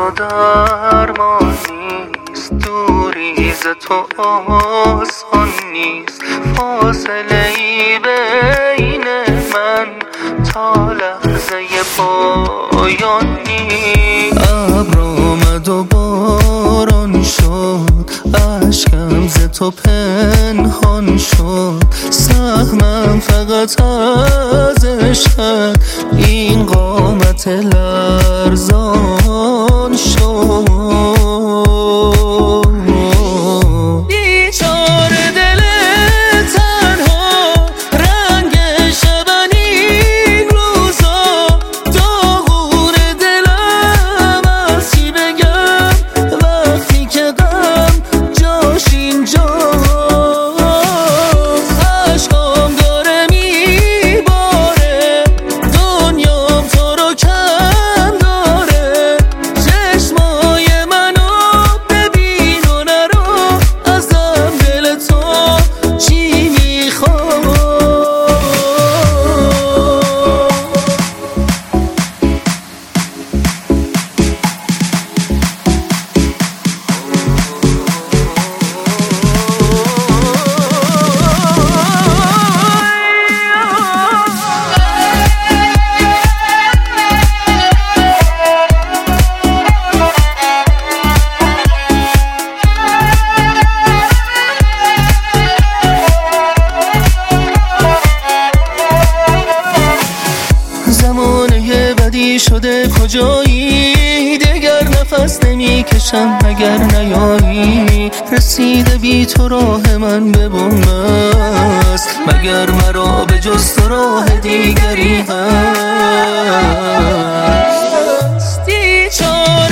و درمان نیست، دوری ز تو آسان نیست، فاصله ای بین من تا لحظه پایان نیست. ابر آمد و باران شد، اشکم ز تو پنهان شد، سهمم فقط از عشقت این قامت لرزان شد. بیچاره دل تنها، رنگ شبن این روزا، داغون دلم از چی بگم وقتی که غم جاش اینجاست. عشقام داره میباره، دنیام تو رو کم داره، چشمای منو ببین و نرو، ازم دل تو چی میخواد. زمانه بدی شده کجایی، دگر نفس نمی کشم اگر نیایی، رسیده بی تو راه من به بنبست، مگر مرا به جز تو راه دیگری هست.